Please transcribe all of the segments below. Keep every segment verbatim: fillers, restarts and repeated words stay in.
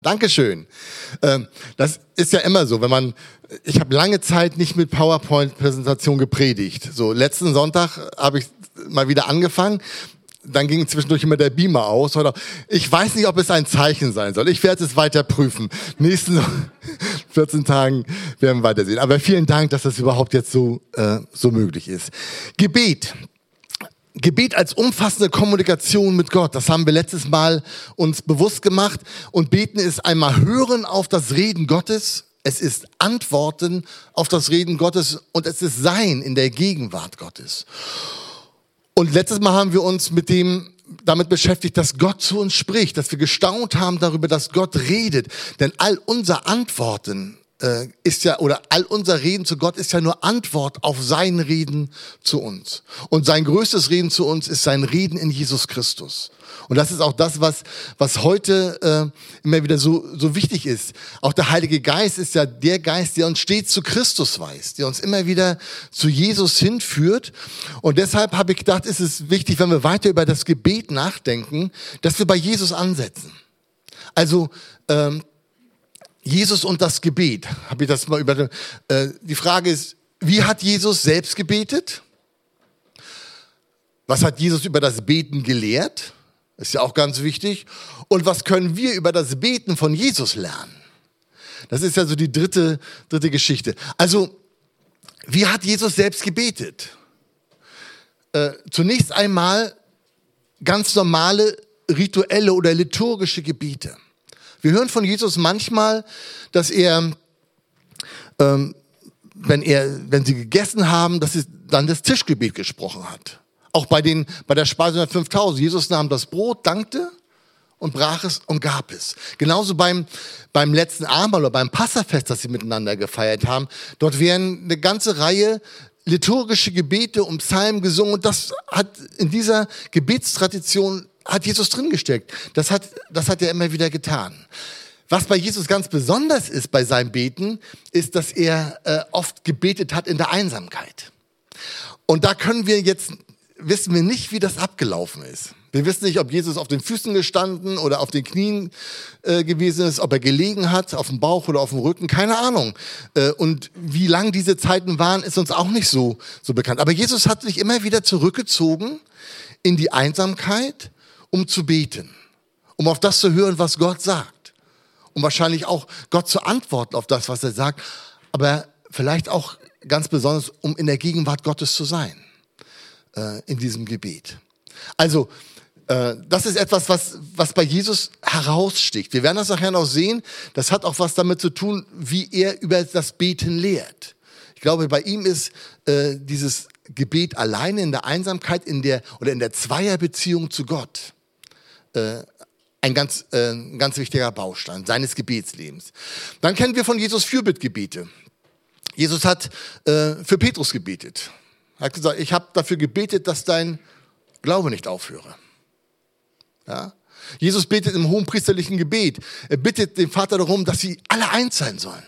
Dankeschön. Ähm, das ist ja immer so, wenn man, ich habe lange Zeit nicht mit PowerPoint-Präsentation gepredigt. So, letzten Sonntag habe ich mal wieder angefangen. Dann ging zwischendurch immer der Beamer aus. Oder ich weiß nicht, ob es ein Zeichen sein soll. Ich werde es weiter prüfen. Nächsten vierzehn Tagen werden wir weitersehen. Aber vielen Dank, dass das überhaupt jetzt so, äh, so möglich ist. Gebet. Gebet als umfassende Kommunikation mit Gott, das haben wir letztes Mal uns bewusst gemacht. Und beten ist einmal Hören auf das Reden Gottes, es ist Antworten auf das Reden Gottes und es ist Sein in der Gegenwart Gottes. Und letztes Mal haben wir uns mit dem damit beschäftigt, dass Gott zu uns spricht, dass wir gestaunt haben darüber, dass Gott redet. Denn all unser Antworten äh, ist ja, oder all unser Reden zu Gott ist ja nur Antwort auf sein Reden zu uns. Und sein größtes Reden zu uns ist sein Reden in Jesus Christus. Und das ist auch das, was, was heute äh, immer wieder so, so wichtig ist. Auch der Heilige Geist ist ja der Geist, der uns stets zu Christus weist, der uns immer wieder zu Jesus hinführt. Und deshalb habe ich gedacht, ist es wichtig, wenn wir weiter über das Gebet nachdenken, dass wir bei Jesus ansetzen. Also ähm, Jesus und das Gebet, habe ich das mal über. Äh, die Frage ist, wie hat Jesus selbst gebetet? Was hat Jesus über das Beten gelehrt? Ist ja auch ganz wichtig. Und was können wir über das Beten von Jesus lernen? Das ist ja so die dritte, dritte Geschichte. Also, wie hat Jesus selbst gebetet? Äh, zunächst einmal ganz normale rituelle oder liturgische Gebete. Wir hören von Jesus manchmal, dass er, ähm, wenn er, wenn sie gegessen haben, dass er dann das Tischgebet gesprochen hat. Auch bei den, bei der Speisung der fünftausend. Jesus nahm das Brot, dankte und brach es und gab es. Genauso beim, beim letzten Abendmahl oder beim Passafest, das sie miteinander gefeiert haben. Dort werden eine ganze Reihe liturgische Gebete und Psalmen gesungen. Und das hat in dieser Gebetstradition hat Jesus drin gesteckt. Das hat, das hat er immer wieder getan. Was bei Jesus ganz besonders ist bei seinem Beten, ist, dass er äh, oft gebetet hat in der Einsamkeit. Und da können wir jetzt, wissen wir nicht, wie das abgelaufen ist. Wir wissen nicht, ob Jesus auf den Füßen gestanden oder auf den Knien äh, gewesen ist, ob er gelegen hat, auf dem Bauch oder auf dem Rücken, keine Ahnung. Äh, und wie lang diese Zeiten waren, ist uns auch nicht so, so bekannt. Aber Jesus hat sich immer wieder zurückgezogen in die Einsamkeit, um zu beten, um auf das zu hören, was Gott sagt, um wahrscheinlich auch Gott zu antworten auf das, was er sagt, aber vielleicht auch ganz besonders, um in der Gegenwart Gottes zu sein, äh, in diesem Gebet. Also, äh, das ist etwas, was, was bei Jesus heraussticht. Wir werden das nachher noch sehen. Das hat auch was damit zu tun, wie er über das Beten lehrt. Ich glaube, bei ihm ist äh, dieses Gebet alleine in der Einsamkeit, in der oder in der Zweierbeziehung zu Gott äh, ein ganz, äh, ein ganz wichtiger Baustein seines Gebetslebens. Dann kennen wir von Jesus Fürbittgebete. Jesus hat äh, für Petrus gebetet. Er hat gesagt, ich habe dafür gebetet, dass dein Glaube nicht aufhöre. Ja? Jesus betet im hohenpriesterlichen Gebet. Er bittet den Vater darum, dass sie alle eins sein sollen,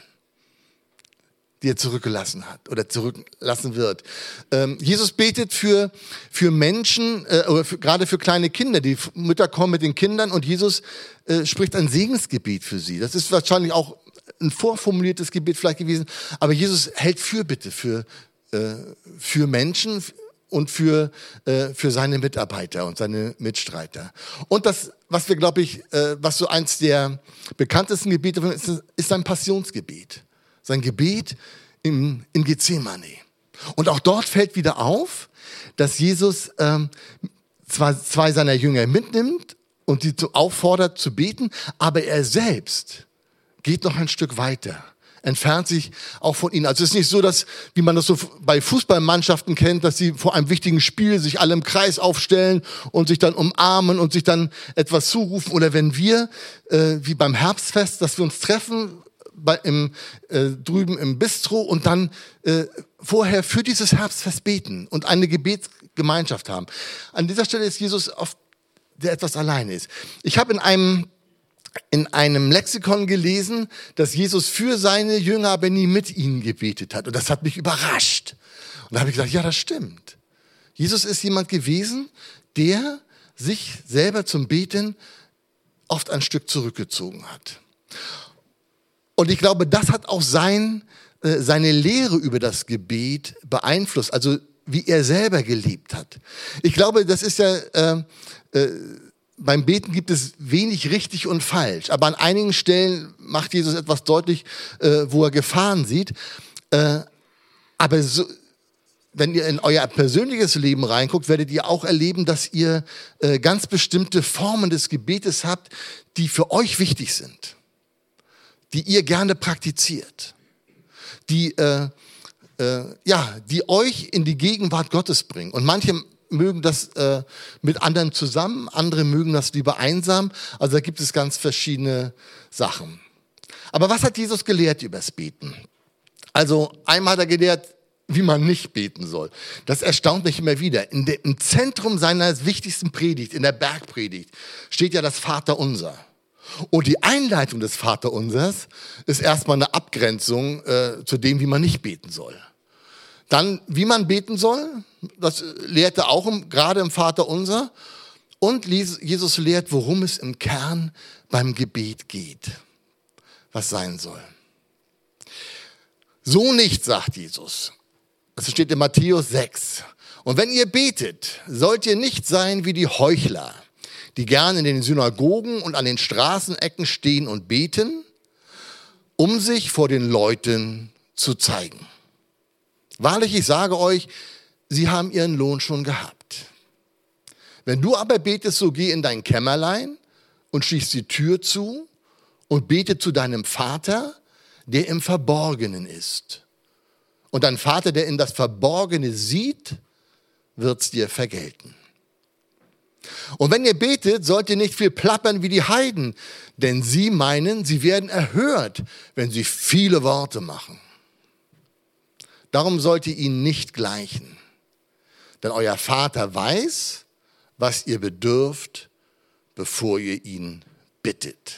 die er zurückgelassen hat oder zurücklassen wird. Ähm, Jesus betet für, für Menschen, äh, oder für, gerade für kleine Kinder. Die Mütter kommen mit den Kindern und Jesus äh, spricht ein Segensgebet für sie. Das ist wahrscheinlich auch ein vorformuliertes Gebet vielleicht gewesen, aber Jesus hält Fürbitte für, äh, für Menschen und für, äh, für seine Mitarbeiter und seine Mitstreiter. Und das, was wir, glaube ich, äh, was so eins der bekanntesten Gebete ist, ist sein Passionsgebet. Sein Gebet im, in Gethsemane. Und auch dort fällt wieder auf, dass Jesus ähm, zwar zwei seiner Jünger mitnimmt und sie auffordert zu beten, aber er selbst geht noch ein Stück weiter, entfernt sich auch von ihnen. Also es ist nicht so, dass, wie man das so bei Fußballmannschaften kennt, dass sie vor einem wichtigen Spiel sich alle im Kreis aufstellen und sich dann umarmen und sich dann etwas zurufen. Oder wenn wir, äh, wie beim Herbstfest, dass wir uns treffen, Bei, im, äh, drüben im Bistro und dann äh, vorher für dieses Herbstfest beten und eine Gebetsgemeinschaft haben. An dieser Stelle ist Jesus oft, der etwas alleine ist. Ich habe in einem, in einem Lexikon gelesen, dass Jesus für seine Jünger aber nie mit ihnen gebetet hat. Und das hat mich überrascht. Und da habe ich gesagt, ja, das stimmt. Jesus ist jemand gewesen, der sich selber zum Beten oft ein Stück zurückgezogen hat. Und ich glaube, das hat auch sein, äh, seine Lehre über das Gebet beeinflusst, also wie er selber gelebt hat. Ich glaube, das ist ja, äh, äh, beim Beten gibt es wenig richtig und falsch, aber an einigen Stellen macht Jesus etwas deutlich, äh, wo er Gefahren sieht. Äh, aber so, wenn ihr in euer persönliches Leben reinguckt, werdet ihr auch erleben, dass ihr äh, ganz bestimmte Formen des Gebetes habt, die für euch wichtig sind, die ihr gerne praktiziert, die, äh, äh, ja, die euch in die Gegenwart Gottes bringen. Und manche mögen das äh, mit anderen zusammen, andere mögen das lieber einsam. Also da gibt es ganz verschiedene Sachen. Aber was hat Jesus gelehrt über das Beten? Also einmal hat er gelehrt, wie man nicht beten soll. Das erstaunt mich immer wieder. In de, Im Zentrum seiner wichtigsten Predigt, in der Bergpredigt, steht ja das Vaterunser. Und die Einleitung des Vaterunsers ist erstmal eine Abgrenzung äh, zu dem, wie man nicht beten soll. Dann, wie man beten soll, das lehrt er auch im, gerade im Vaterunser. Und Jesus lehrt, worum es im Kern beim Gebet geht, was sein soll. So nicht, sagt Jesus. Das steht in Matthäus sechs. Und wenn ihr betet, sollt ihr nicht sein wie die Heuchler, die gern in den Synagogen und an den Straßenecken stehen und beten, um sich vor den Leuten zu zeigen. Wahrlich, ich sage euch, sie haben ihren Lohn schon gehabt. Wenn du aber betest, so geh in dein Kämmerlein und schließ die Tür zu und bete zu deinem Vater, der im Verborgenen ist. Und dein Vater, der in das Verborgene sieht, wird's dir vergelten. Und wenn ihr betet, sollt ihr nicht viel plappern wie die Heiden, denn sie meinen, sie werden erhört, wenn sie viele Worte machen. Darum sollt ihr ihnen nicht gleichen, denn euer Vater weiß, was ihr bedürft, bevor ihr ihn bittet.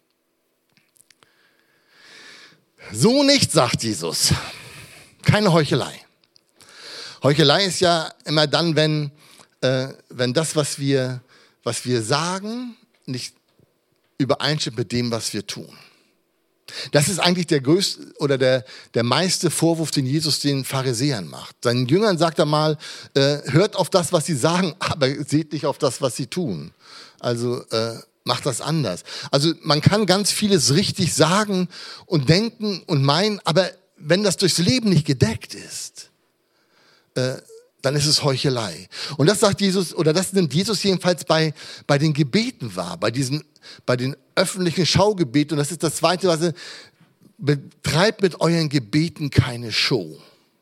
So nicht, sagt Jesus. Keine Heuchelei. Heuchelei ist ja immer dann, wenn, äh, wenn das, was wir, was wir sagen, nicht übereinstimmt mit dem, was wir tun. Das ist eigentlich der größte oder der, der meiste Vorwurf, den Jesus den Pharisäern macht. Seinen Jüngern sagt er mal, äh, hört auf das, was sie sagen, aber seht nicht auf das, was sie tun. Also äh, macht das anders. Also man kann ganz vieles richtig sagen und denken und meinen, aber wenn das durchs Leben nicht gedeckt ist, äh, dann ist es Heuchelei. Und das sagt Jesus, oder das nimmt Jesus jedenfalls bei, bei den Gebeten wahr, bei diesen, bei den öffentlichen Schaugebeten. Und das ist das Zweite, was er betreibt mit euren Gebeten keine Show.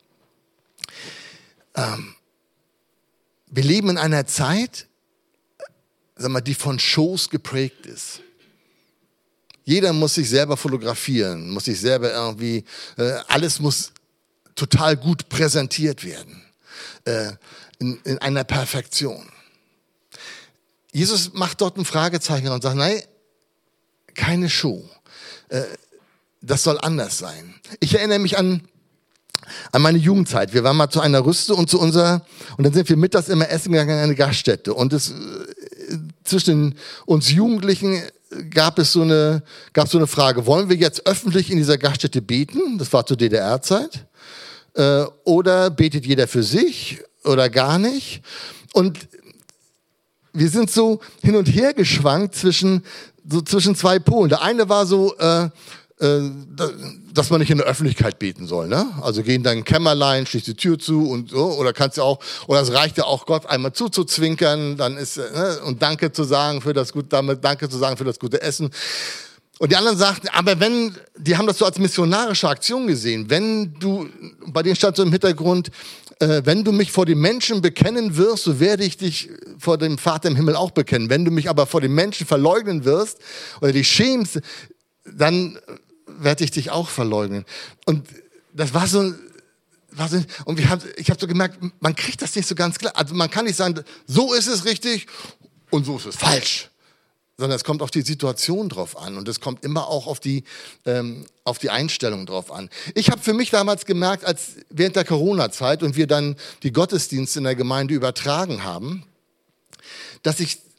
Ähm, wir leben in einer Zeit, sag mal, die von Shows geprägt ist. Jeder muss sich selber fotografieren, muss sich selber irgendwie, äh, alles muss total gut präsentiert werden. In, in einer Perfektion. Jesus macht dort ein Fragezeichen und sagt, nein, keine Show. Das soll anders sein. Ich erinnere mich an, an meine Jugendzeit. Wir waren mal zu einer Rüste und zu unserer, und dann sind wir mittags immer essen gegangen in eine Gaststätte. Und es, zwischen uns Jugendlichen gab es so eine, gab so eine Frage, wollen wir jetzt öffentlich in dieser Gaststätte beten? Das war zur D D R-Zeit. Oder betet jeder für sich oder gar nicht. Und wir sind so hin und her geschwankt zwischen, so zwischen zwei Polen. Der eine war so, äh, äh, dass man nicht in der Öffentlichkeit beten soll. Ne? Also geh in dein Kämmerlein, schließ die Tür zu und so. Oder kannst du auch, oder es reicht ja auch Gott einmal zuzuzwinkern, dann ist, ne, und Danke zu sagen für das gute, damit Danke zu sagen für das gute Essen. Und die anderen sagten, aber wenn, die haben das so als missionarische Aktion gesehen, wenn du, bei denen stand so im Hintergrund, äh, wenn du mich vor den Menschen bekennen wirst, so werde ich dich vor dem Vater im Himmel auch bekennen. Wenn du mich aber vor den Menschen verleugnen wirst oder dich schämst, dann werde ich dich auch verleugnen. Und das war so, war so und wir haben, ich habe so gemerkt, man kriegt das nicht so ganz klar. Also man kann nicht sagen, so ist es richtig und so ist es falsch. Sondern es kommt auf die Situation drauf an und es kommt immer auch auf die, ähm, auf die Einstellung drauf an. Ich habe für mich damals gemerkt, als während der Corona-Zeit und wir dann die Gottesdienste in der Gemeinde übertragen haben, dass ich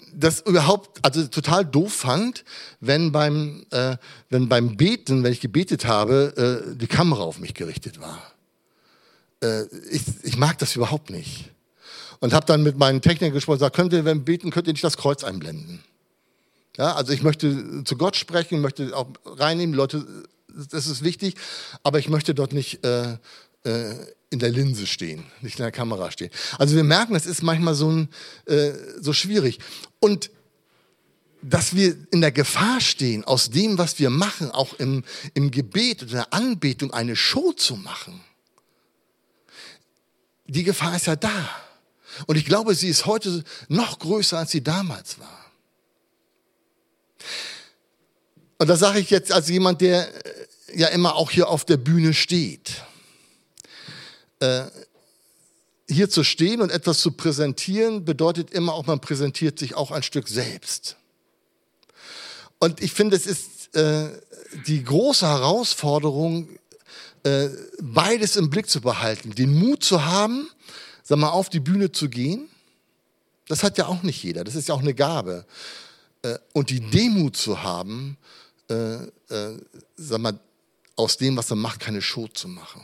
das überhaupt, also total doof fand, wenn beim, äh, wenn beim Beten, wenn ich gebetet habe, äh, die Kamera auf mich gerichtet war. Äh, ich, ich mag das überhaupt nicht. Und habe dann mit meinen Technikern gesprochen und gesagt, könnt ihr, wenn wir beten, könnt ihr nicht das Kreuz einblenden. Ja, also ich möchte zu Gott sprechen, möchte auch reinnehmen, Leute, das ist wichtig, aber ich möchte dort nicht äh, äh, in der Linse stehen, nicht in der Kamera stehen. Also wir merken, das ist manchmal so, ein, äh, so schwierig. Und dass wir in der Gefahr stehen, aus dem, was wir machen, auch im, im Gebet oder in der Anbetung eine Show zu machen, die Gefahr ist ja da. Und ich glaube, sie ist heute noch größer, als sie damals war. Und das sage ich jetzt als jemand, der ja immer auch hier auf der Bühne steht. Äh, hier zu stehen und etwas zu präsentieren, bedeutet immer auch, man präsentiert sich auch ein Stück selbst. Und ich finde, es ist äh, die große Herausforderung, äh, beides im Blick zu behalten. Den Mut zu haben, sag mal, auf die Bühne zu gehen. Das hat ja auch nicht jeder, das ist ja auch eine Gabe. Äh, und die Demut zu haben, äh, äh, sag mal, aus dem, was er macht, keine Show zu machen.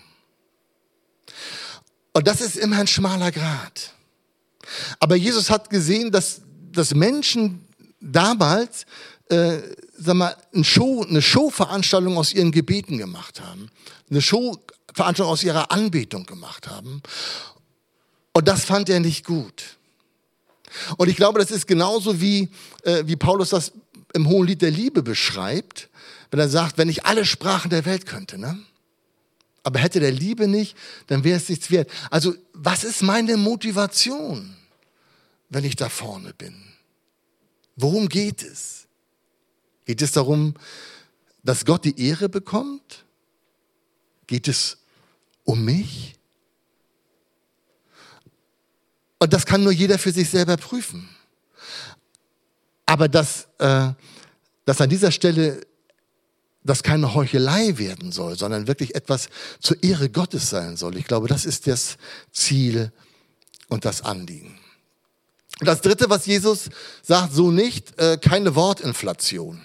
Und das ist immer ein schmaler Grat. Aber Jesus hat gesehen, dass, dass Menschen damals äh, sag mal, eine Show, eine Showveranstaltung aus ihren Gebeten gemacht haben. Eine Showveranstaltung aus ihrer Anbetung gemacht haben. Und das fand er nicht gut. Und ich glaube, das ist genauso wie, äh, wie Paulus das im Hohelied der Liebe beschreibt, wenn er sagt, wenn ich alle Sprachen der Welt könnte, ne? Aber hätte der Liebe nicht, dann wäre es nichts wert. Also, was ist meine Motivation, wenn ich da vorne bin? Worum geht es? Geht es darum, dass Gott die Ehre bekommt? Geht es um mich? Und das kann nur jeder für sich selber prüfen. Aber dass, äh, dass an dieser Stelle das keine Heuchelei werden soll, sondern wirklich etwas zur Ehre Gottes sein soll. Ich glaube, das ist das Ziel und das Anliegen. Und das Dritte, was Jesus sagt, so nicht, äh, keine Wortinflation.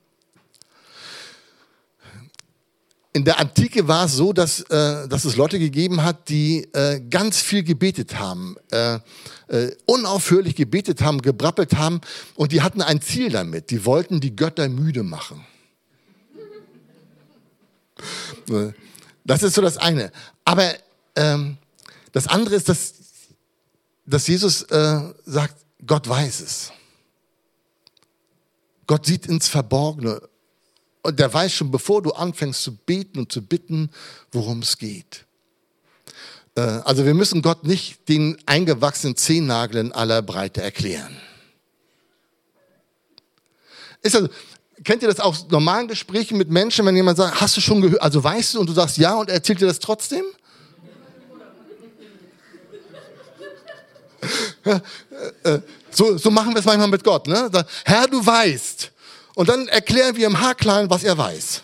In der Antike war es so, dass, äh, dass es Leute gegeben hat, die äh, ganz viel gebetet haben, äh, äh, unaufhörlich gebetet haben, gebrabbelt haben und die hatten ein Ziel damit. Die wollten die Götter müde machen. Das ist so das eine. Aber ähm, das andere ist, dass, dass Jesus äh, sagt, Gott weiß es. Gott sieht ins Verborgene. Und der weiß schon, bevor du anfängst zu beten und zu bitten, worum es geht. Äh, also wir müssen Gott nicht den eingewachsenen Zehennagel in aller Breite erklären. Ist also, kennt ihr das aus normalen Gesprächen mit Menschen, wenn jemand sagt, hast du schon gehört, also weißt du, und du sagst ja und er erzählt dir das trotzdem? Ja, äh, so, so machen wir es manchmal mit Gott. Ne? Herr, du weißt. Und dann erklären wir im Haarklein, was er weiß.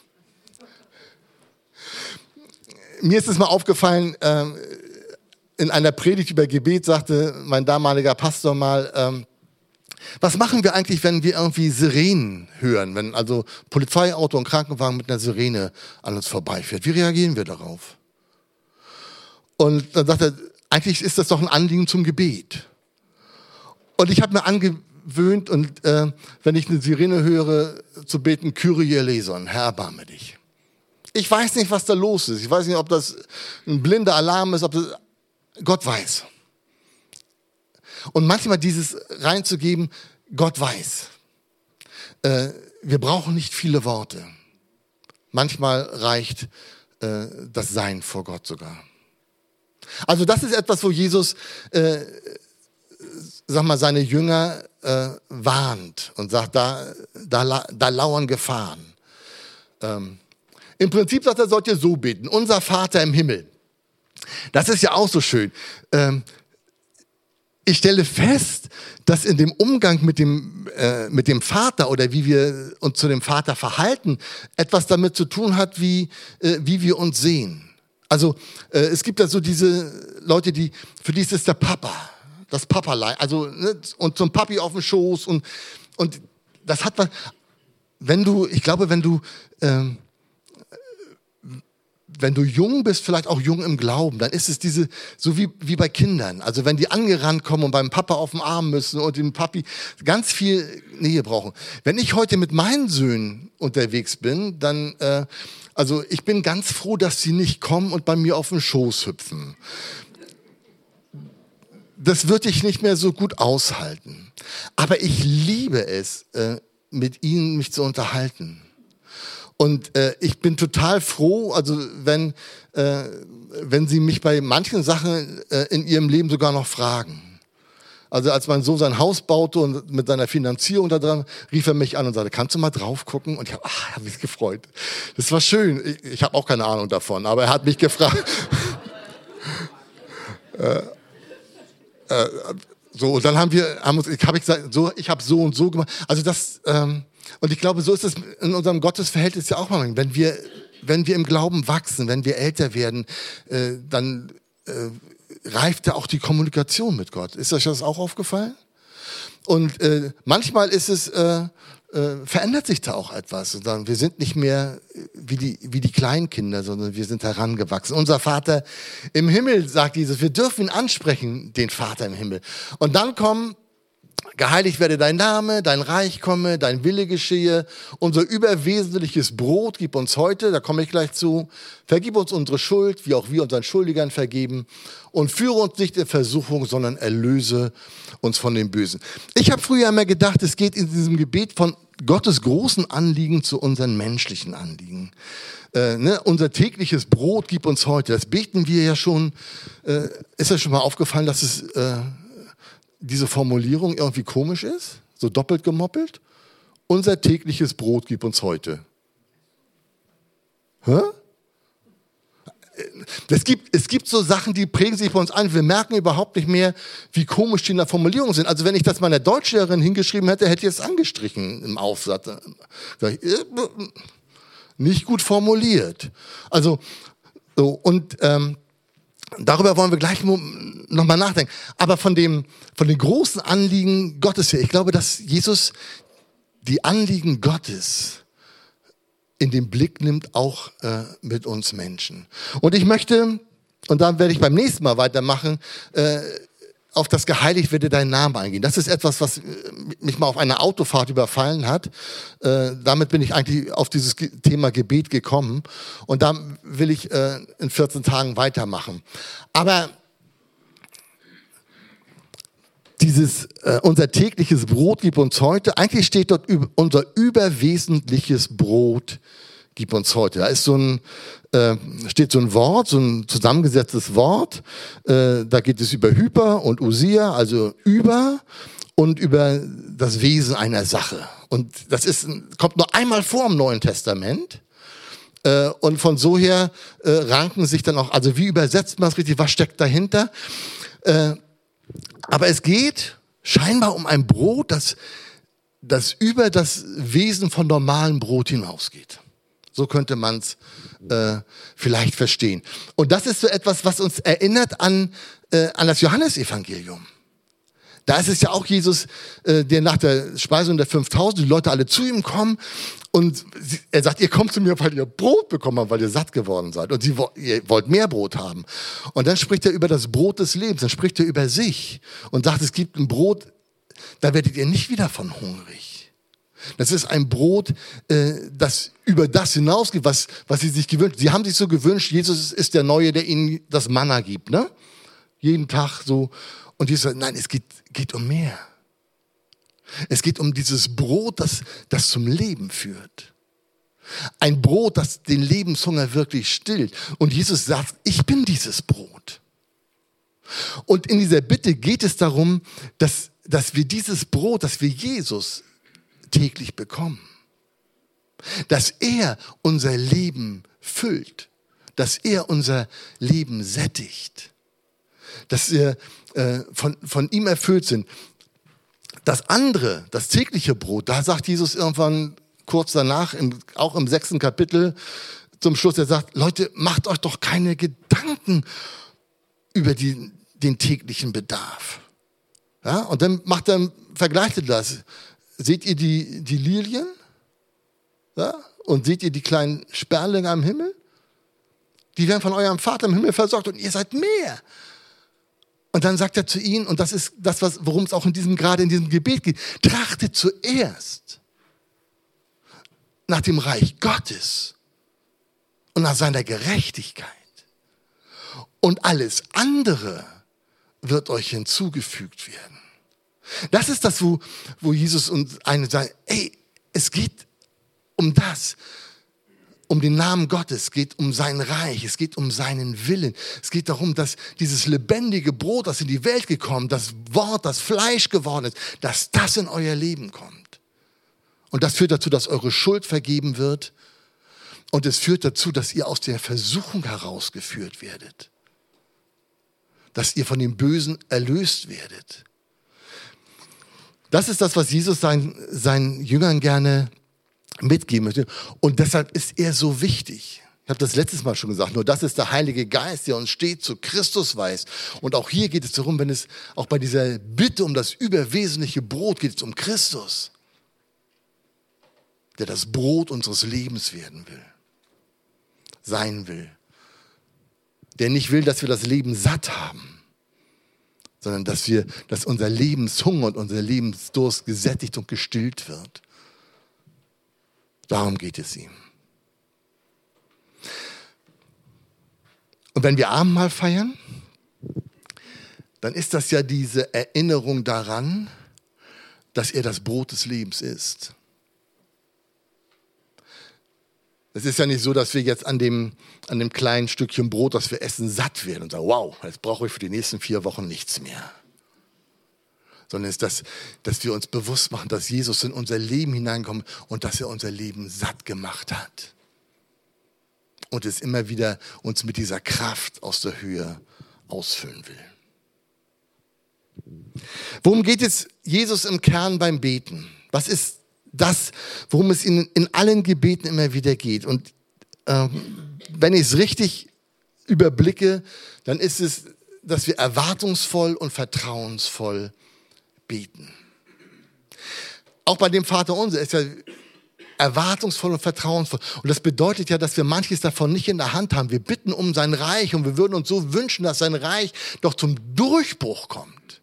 Mir ist es mal aufgefallen, äh, in einer Predigt über Gebet sagte mein damaliger Pastor mal, äh, was machen wir eigentlich, wenn wir irgendwie Sirenen hören, wenn also Polizeiauto und Krankenwagen mit einer Sirene an uns vorbeifährt? Wie reagieren wir darauf? Und dann sagt er, eigentlich ist das doch ein Anliegen zum Gebet. Und ich habe mir angewöhnt, und äh, wenn ich eine Sirene höre, zu beten, Kyrie eleison, Herr, erbarme dich. Ich weiß nicht, was da los ist. Ich weiß nicht, ob das ein blinder Alarm ist, ob das, Gott weiß. Und manchmal dieses reinzugeben, Gott weiß. Äh, wir brauchen nicht viele Worte. Manchmal reicht äh, das Sein vor Gott sogar. Also das ist etwas, wo Jesus, äh, sag mal, seine Jünger äh, warnt und sagt, da, da, da lauern Gefahren. Ähm, Im Prinzip sagt er, sollt ihr so beten, unser Vater im Himmel. Das ist ja auch so schön. Ähm, Ich stelle fest, dass in dem Umgang mit dem, äh, mit dem Vater oder wie wir uns zu dem Vater verhalten, etwas damit zu tun hat, wie, äh, wie wir uns sehen. Also äh, es gibt ja so diese Leute, die, für die ist es der Papa. das Papalei, also ne, und zum Papi auf dem Schoß und, und das hat was, wenn du, ich glaube, wenn du, ähm, wenn du jung bist, vielleicht auch jung im Glauben, dann ist es diese, so wie, wie bei Kindern. Also wenn die angerannt kommen und beim Papa auf den Arm müssen und dem Papi ganz viel Nähe brauchen. Wenn ich heute mit meinen Söhnen unterwegs bin, dann, äh, also ich bin ganz froh, dass sie nicht kommen und bei mir auf den Schoß hüpfen. Das würde ich nicht mehr so gut aushalten. Aber ich liebe es, äh, mit ihnen mich zu unterhalten. Und äh, ich bin total froh, also wenn, äh, wenn sie mich bei manchen Sachen äh, in ihrem Leben sogar noch fragen. Also als mein Sohn sein Haus baute und mit seiner Finanzierung da dran, rief er mich an und sagte, kannst du mal drauf gucken? Und ich habe hab mich gefreut. Das war schön. Ich, ich habe auch keine Ahnung davon, aber er hat mich gefragt. äh, äh, so, und dann haben wir, haben uns, ich habe gesagt, so, ich habe so und so gemacht. Also das... Ähm, Und ich glaube, so ist es in unserem Gottesverhältnis ja auch mal. Wenn wir, wenn wir im Glauben wachsen, wenn wir älter werden, äh, dann äh, reift ja auch die Kommunikation mit Gott. Ist euch das auch aufgefallen? Und äh, manchmal ist es, äh, äh, verändert sich da auch etwas. Und dann, wir sind nicht mehr wie die, wie die Kleinkinder, sondern wir sind herangewachsen. Unser Vater im Himmel, sagt Jesus, wir dürfen ihn ansprechen, den Vater im Himmel. Und dann kommen geheiligt werde dein Name, dein Reich komme, dein Wille geschehe. Unser überwesentliches Brot gib uns heute, da komme ich gleich zu. Vergib uns unsere Schuld, wie auch wir unseren Schuldigern vergeben. Und führe uns nicht in Versuchung, sondern erlöse uns von dem Bösen. Ich habe früher immer gedacht, es geht in diesem Gebet von Gottes großen Anliegen zu unseren menschlichen Anliegen. Äh, ne? Unser tägliches Brot gib uns heute. Das beten wir ja schon. Äh, ist euch schon mal aufgefallen, dass es... Äh, diese Formulierung irgendwie komisch ist, so doppelt gemoppelt? Unser tägliches Brot gib uns heute. Hä? Es gibt, es gibt so Sachen, die prägen sich bei uns ein. Wir merken überhaupt nicht mehr, wie komisch die in der Formulierung sind. Also wenn ich das meiner Deutschlehrerin hingeschrieben hätte, hätte ich es angestrichen im Aufsatz. Nicht gut formuliert. Also, so, und ähm, darüber wollen wir gleich nochmal nachdenken. Aber von dem, von den großen Anliegen Gottes her, ich glaube, dass Jesus die Anliegen Gottes in den Blick nimmt, auch äh, mit uns Menschen. Und ich möchte, und da werde ich beim nächsten Mal weitermachen, äh, auf das geheiligt werde dein Name eingehen. Das ist etwas, was mich mal auf einer Autofahrt überfallen hat. Äh, damit bin ich eigentlich auf dieses Thema Gebet gekommen. Und da will ich äh, in vierzehn Tagen weitermachen. Aber dieses, äh, unser tägliches Brot gib uns heute, eigentlich steht dort über, unser überwesentliches Brot gib uns heute. Da ist so ein, äh, steht so ein Wort, so ein zusammengesetztes Wort. Äh, da geht es über Hyper und Usia, also über und über das Wesen einer Sache. Und das ist, kommt nur einmal vor im Neuen Testament. Äh, und von so her äh, ranken sich dann auch, also wie übersetzt man es richtig, was steckt dahinter? Äh, aber es geht scheinbar um ein Brot, das, das über das Wesen von normalem Brot hinausgeht. So könnte man es äh, vielleicht verstehen. Und das ist so etwas, was uns erinnert an, äh, an das Johannesevangelium. Da ist es ja auch Jesus, äh, der nach der Speisung der fünftausend, die Leute alle zu ihm kommen und sie, er sagt, ihr kommt zu mir, weil ihr Brot bekommen habt, weil ihr satt geworden seid und sie, ihr wollt mehr Brot haben. Und dann spricht er über das Brot des Lebens, dann spricht er über sich und sagt, es gibt ein Brot, da werdet ihr nicht wieder von hungrig. Das ist ein Brot, äh, das über das hinausgeht, was, was sie sich gewünscht. Sie haben sich so gewünscht, Jesus ist der Neue, der ihnen das Manna gibt, ne? Jeden Tag so. Und Jesus sagt, nein, es geht, geht um mehr. Es geht um dieses Brot, das, das zum Leben führt. Ein Brot, das den Lebenshunger wirklich stillt. Und Jesus sagt, ich bin dieses Brot. Und in dieser Bitte geht es darum, dass, dass wir dieses Brot, dass wir Jesus täglich bekommen. Dass er unser Leben füllt. Dass er unser Leben sättigt. Dass wir äh, von, von ihm erfüllt sind. Das andere, das tägliche Brot, da sagt Jesus irgendwann kurz danach, im, auch im sechsten Kapitel zum Schluss, er sagt, Leute, macht euch doch keine Gedanken über die, den täglichen Bedarf. Ja, und dann macht er, vergleicht er das. Seht ihr die, die Lilien? Ja? Und seht ihr die kleinen Sperlinge am Himmel? Die werden von eurem Vater im Himmel versorgt und ihr seid mehr. Und dann sagt er zu ihnen, und das ist das, worum es auch in diesem, gerade in diesem Gebet geht, trachtet zuerst nach dem Reich Gottes und nach seiner Gerechtigkeit. Und alles andere wird euch hinzugefügt werden. Das ist das, wo, wo Jesus uns eine sagt, ey, es geht um das, um den Namen Gottes, es geht um sein Reich, es geht um seinen Willen. Es geht darum, dass dieses lebendige Brot, das in die Welt gekommen, das Wort, das Fleisch geworden ist, dass das in euer Leben kommt. Und das führt dazu, dass eure Schuld vergeben wird. Und es führt dazu, dass ihr aus der Versuchung herausgeführt werdet. Dass ihr von dem Bösen erlöst werdet. Das ist das, was Jesus seinen, seinen Jüngern gerne mitgeben möchte. Und deshalb ist er so wichtig. Ich habe das letztes Mal schon gesagt, nur das ist der Heilige Geist, der uns stets zu Christus weist. Und auch hier geht es darum, wenn es auch bei dieser Bitte um das überwesentliche Brot geht, es um Christus, der das Brot unseres Lebens werden will, sein will. Der nicht will, dass wir das Leben satt haben, sondern dass wir, dass unser Lebenshunger und unser Lebensdurst gesättigt und gestillt wird. Darum geht es ihm. Und wenn wir Abendmahl feiern, dann ist das ja diese Erinnerung daran, dass er das Brot des Lebens ist. Es ist ja nicht so, dass wir jetzt an dem, an dem kleinen Stückchen Brot, das wir essen, satt werden und sagen, wow, jetzt brauche ich für die nächsten vier Wochen nichts mehr. Sondern es ist das, dass wir uns bewusst machen, dass Jesus in unser Leben hineinkommt und dass er unser Leben satt gemacht hat. Und es immer wieder uns mit dieser Kraft aus der Höhe ausfüllen will. Worum geht es Jesus im Kern beim Beten? Was ist das, worum es in, in allen Gebeten immer wieder geht? Und ähm, wenn ich es richtig überblicke, dann ist es, dass wir erwartungsvoll und vertrauensvoll beten. Auch bei dem Vater unser ist ja erwartungsvoll und vertrauensvoll. Und das bedeutet ja, dass wir manches davon nicht in der Hand haben. Wir bitten um sein Reich und wir würden uns so wünschen, dass sein Reich doch zum Durchbruch kommt.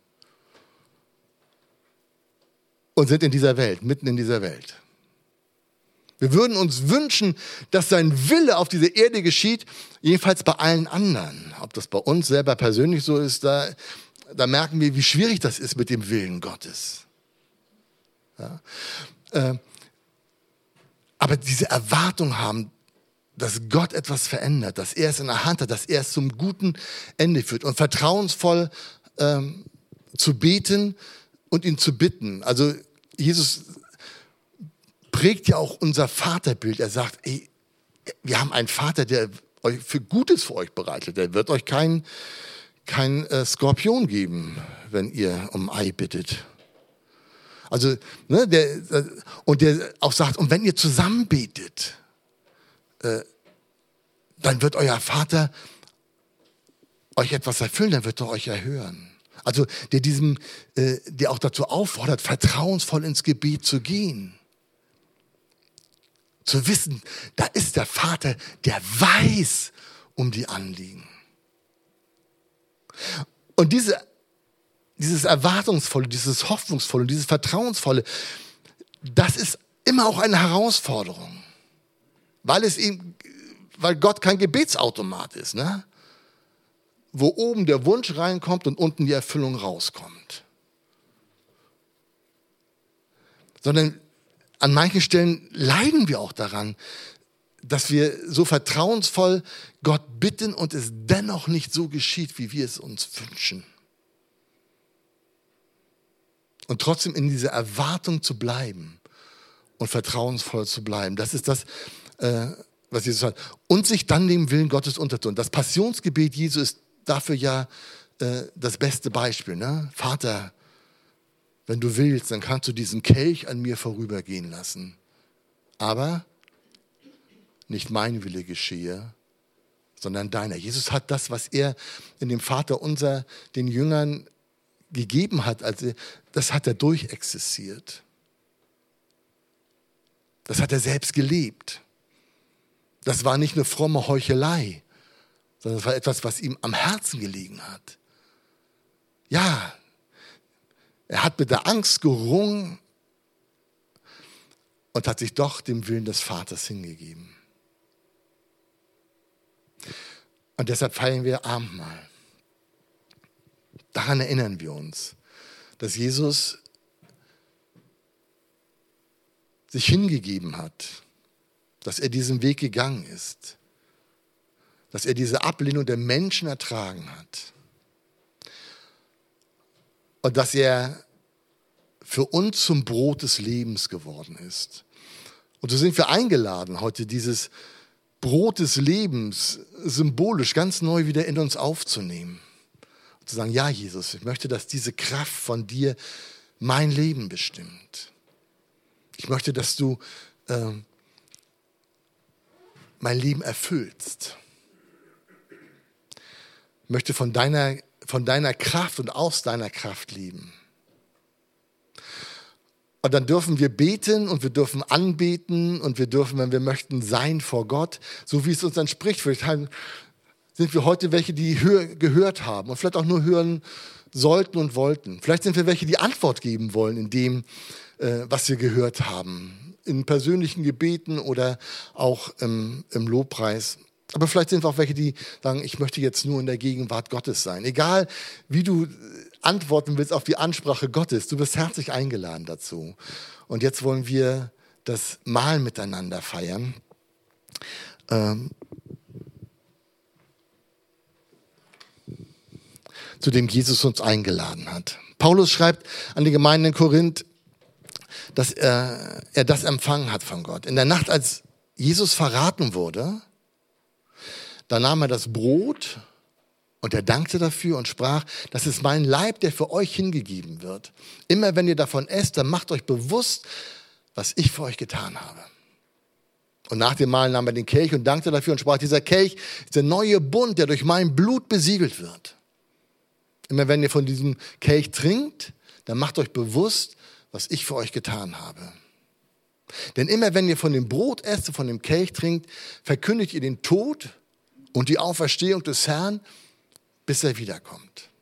Und sind in dieser Welt, mitten in dieser Welt. Wir würden uns wünschen, dass sein Wille auf dieser Erde geschieht, jedenfalls bei allen anderen. Ob das bei uns selber persönlich so ist, da, da merken wir, wie schwierig das ist mit dem Willen Gottes. Ja? Äh, aber diese Erwartung haben, dass Gott etwas verändert, dass er es in der Hand hat, dass er es zum guten Ende führt. Und vertrauensvoll ähm, zu beten und ihn zu bitten. Also Jesus prägt ja auch unser Vaterbild. Er sagt, ey, wir haben einen Vater, der euch für Gutes für euch bereitet. Der wird euch kein, kein äh, Skorpion geben, wenn ihr um Ei bittet. Also, ne, der, und der auch sagt, und wenn ihr zusammen betet, äh, dann wird euer Vater euch etwas erfüllen, dann wird er euch erhören. Also der diesem, äh, der auch dazu auffordert, vertrauensvoll ins Gebet zu gehen. Zu wissen, da ist der Vater, der weiß um die Anliegen. Und diese, dieses Erwartungsvolle, dieses Hoffnungsvolle, dieses Vertrauensvolle, das ist immer auch eine Herausforderung. Weil es eben, weil Gott kein Gebetsautomat ist, ne? Wo oben der Wunsch reinkommt und unten die Erfüllung rauskommt. Sondern an manchen Stellen leiden wir auch daran, dass wir so vertrauensvoll Gott bitten und es dennoch nicht so geschieht, wie wir es uns wünschen. Und trotzdem in dieser Erwartung zu bleiben und vertrauensvoll zu bleiben, das ist das, äh, was Jesus sagt. Und sich dann dem Willen Gottes untertun. Das Passionsgebet Jesu ist dafür ja äh, das beste Beispiel. Ne? Vater, wenn du willst, dann kannst du diesen Kelch an mir vorübergehen lassen. Aber nicht mein Wille geschehe, sondern deiner. Jesus hat das, was er in dem Vater unser den Jüngern gegeben hat, also das hat er durchexistiert. Das hat er selbst gelebt. Das war nicht eine fromme Heuchelei, sondern es war etwas, was ihm am Herzen gelegen hat. Ja, er hat mit der Angst gerungen und hat sich doch dem Willen des Vaters hingegeben. Und deshalb feiern wir Abendmahl. Daran erinnern wir uns, dass Jesus sich hingegeben hat, dass er diesen Weg gegangen ist, dass er diese Ablehnung der Menschen ertragen hat und dass er für uns zum Brot des Lebens geworden ist. Und so sind wir eingeladen, heute dieses Brot des Lebens symbolisch ganz neu wieder in uns aufzunehmen. Und zu sagen, ja Jesus, ich möchte, dass diese Kraft von dir mein Leben bestimmt. Ich möchte, dass du äh, mein Leben erfüllst. Ich möchte von deiner, von deiner Kraft und aus deiner Kraft leben. Und dann dürfen wir beten und wir dürfen anbeten und wir dürfen, wenn wir möchten, sein vor Gott, so wie es uns entspricht. Vielleicht sind wir heute welche, die gehört haben und vielleicht auch nur hören sollten und wollten. Vielleicht sind wir welche, die Antwort geben wollen in dem, was wir gehört haben, in persönlichen Gebeten oder auch im, im Lobpreis. Aber vielleicht sind wir auch welche, die sagen, ich möchte jetzt nur in der Gegenwart Gottes sein. Egal, wie du antworten willst auf die Ansprache Gottes, du bist herzlich eingeladen dazu. Und jetzt wollen wir das Mahl miteinander feiern. Ähm, zu dem Jesus uns eingeladen hat. Paulus schreibt an die Gemeinde in Korinth, dass er, er das empfangen hat von Gott. In der Nacht, als Jesus verraten wurde, da nahm er das Brot und er dankte dafür und sprach, das ist mein Leib, der für euch hingegeben wird. Immer wenn ihr davon esst, dann macht euch bewusst, was ich für euch getan habe. Und nach dem Mahl nahm er den Kelch und dankte dafür und sprach, dieser Kelch ist der neue Bund, der durch mein Blut besiegelt wird. Immer wenn ihr von diesem Kelch trinkt, dann macht euch bewusst, was ich für euch getan habe. Denn immer wenn ihr von dem Brot esst und von dem Kelch trinkt, verkündigt ihr den Tod und die Auferstehung des Herrn, bis er wiederkommt.